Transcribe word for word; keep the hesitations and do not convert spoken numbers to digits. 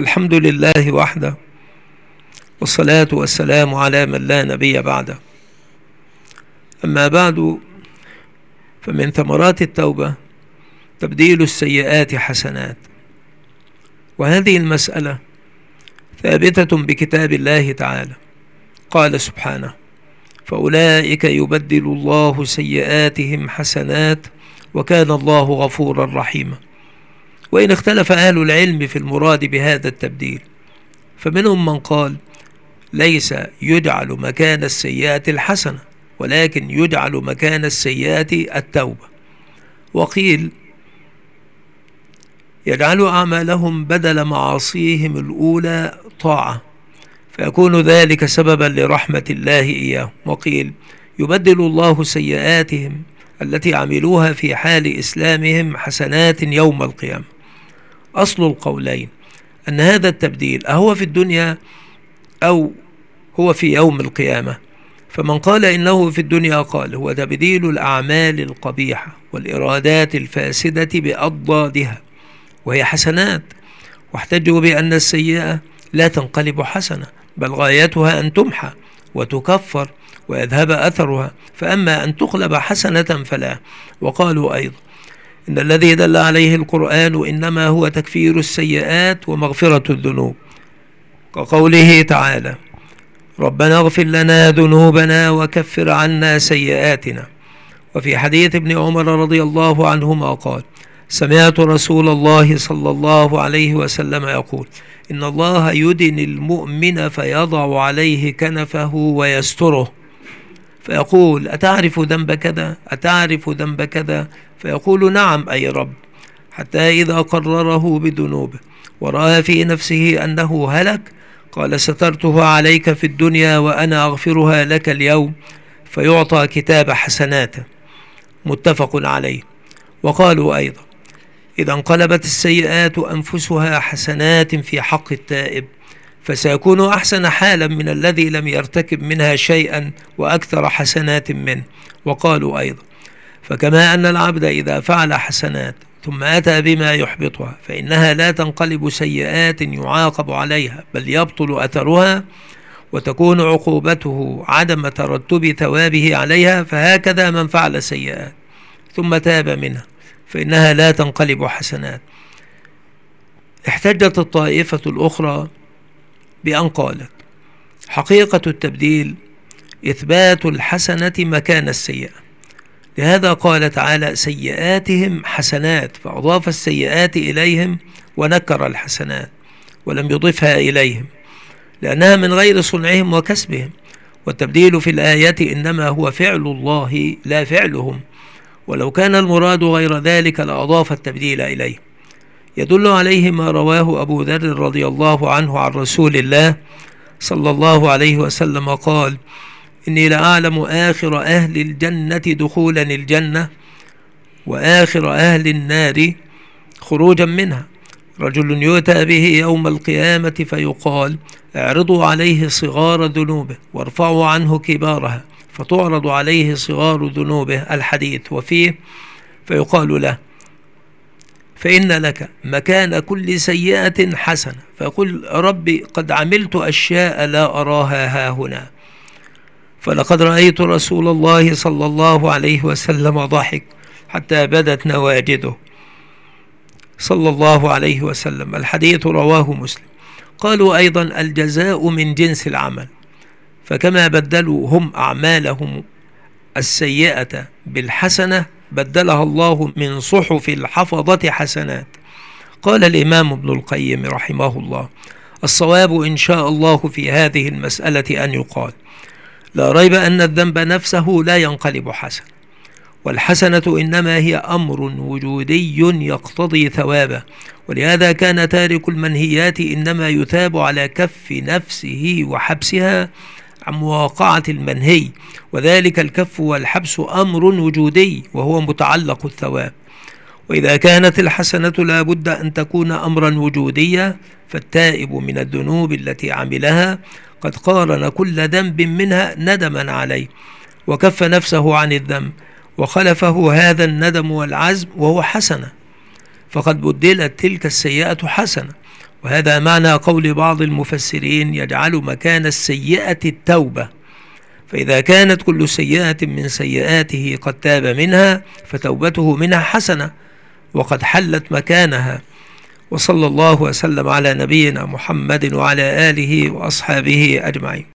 الحمد لله وحده، والصلاة والسلام على من لا نبي بعده. أما بعد، فمن ثمرات التوبة تبديل السيئات حسنات، وهذه المسألة ثابتة بكتاب الله تعالى. قال سبحانه: فأولئك يبدل الله سيئاتهم حسنات وكان الله غفورا رحيما. وإن اختلف أهل العلم في المراد بهذا التبديل، فمنهم من قال ليس يجعل مكان السيئات الحسنة، ولكن يجعل مكان السيئات التوبة. وقيل يجعل أعمالهم بدل معاصيهم الأولى طاعة، فيكون ذلك سببا لرحمة الله إياهم. وقيل يبدل الله سيئاتهم التي عملوها في حال إسلامهم حسنات يوم القيامة. أصل القولين أن هذا التبديل أهو في الدنيا أو هو في يوم القيامة. فمن قال إنه في الدنيا قال هو تبديل الأعمال القبيحة والإرادات الفاسدة بأضدادها وهي حسنات، واحتجوا بأن السيئة لا تنقلب حسنة، بل غايتها أن تمحى وتكفر ويذهب أثرها، فأما أن تقلب حسنة فلا. وقالوا أيضا إن الذي دل عليه القرآن إنما هو تكفير السيئات ومغفرة الذنوب، كقوله تعالى: ربنا اغفر لنا ذنوبنا وكفر عنا سيئاتنا. وفي حديث ابن عمر رضي الله عنهما قال: سمعت رسول الله صلى الله عليه وسلم يقول: إن الله يدني المؤمن فيضع عليه كنفه ويستره، فيقول: أتعرف ذنب كذا؟ أتعرف ذنب كذا؟ فيقول: نعم أي رب، حتى إذا قرره بذنوبه ورأى في نفسه أنه هلك قال: سترتها عليك في الدنيا وأنا أغفرها لك اليوم، فيعطى كتاب حسناته. متفق عليه. وقالوا أيضا: إذا انقلبت السيئات أنفسها حسنات في حق التائب، فسيكون أحسن حالا من الذي لم يرتكب منها شيئا وأكثر حسنات منه. وقالوا أيضا: فكما أن العبد إذا فعل حسنات ثم أتى بما يحبطها فإنها لا تنقلب سيئات يعاقب عليها، بل يبطل أثرها وتكون عقوبته عدم ترتب ثوابه عليها، فهكذا من فعل سيئات ثم تاب منها فإنها لا تنقلب حسنات. احتجت الطائفة الأخرى بأن قالت: حقيقة التبديل إثبات الحسنة مكان السيئة، لهذا قال تعالى: سيئاتهم حسنات، فأضاف السيئات إليهم ونكر الحسنات ولم يضفها إليهم، لأنها من غير صنعهم وكسبهم. والتبديل في الآية إنما هو فعل الله لا فعلهم، ولو كان المراد غير ذلك لأضاف التبديل إليه. يدل عليه ما رواه أبو ذر رضي الله عنه عن رسول الله صلى الله عليه وسلم قال: إني لأعلم آخر أهل الجنة دخولا الجنة وآخر أهل النار خروجا منها، رجل يؤتى به يوم القيامة فيقال: اعرضوا عليه صغار ذنوبه وارفعوا عنه كبارها، فتعرض عليه صغار ذنوبه. الحديث. وفيه: فيقال له: فإن لك مكان كل سيئة حسنة، فيقول: ربي قد عملت أشياء لا أراها هاهنا. فلقد رأيت رسول الله صلى الله عليه وسلم ضحك حتى بدت نواجذه صلى الله عليه وسلم. الحديث رواه مسلم. قالوا أيضا: الجزاء من جنس العمل، فكما بدلوا هم أعمالهم السيئة بالحسنة بدلها الله من صحف الحفظة حسنات. قال الإمام ابن القيم رحمه الله: الصواب إن شاء الله في هذه المسألة أن يقال: لا ريب أن الذنب نفسه لا ينقلب حسن، والحسنة إنما هي أمر وجودي يقتضي ثوابه، ولهذا كان تارك المنهيات إنما يثاب على كف نفسه وحبسها عن مواقعة المنهي، وذلك الكف والحبس أمر وجودي وهو متعلق الثواب. وإذا كانت الحسنة لا بد أن تكون أمرا وجوديا، فالتائب من الذنوب التي عملها قد قارن كل ذنب منها ندما عليه وكف نفسه عن الذنب، وخلفه هذا الندم والعزم وهو حسنة، فقد بدلت تلك السيئة حسنة، وهذا معنى قول بعض المفسرين: يجعل مكان السيئة التوبة، فإذا كانت كل سيئة من سيئاته قد تاب منها فتوبته منها حسنة وقد حلت مكانها. وصلى الله وسلم على نبينا محمد وعلى آله وأصحابه أجمعين.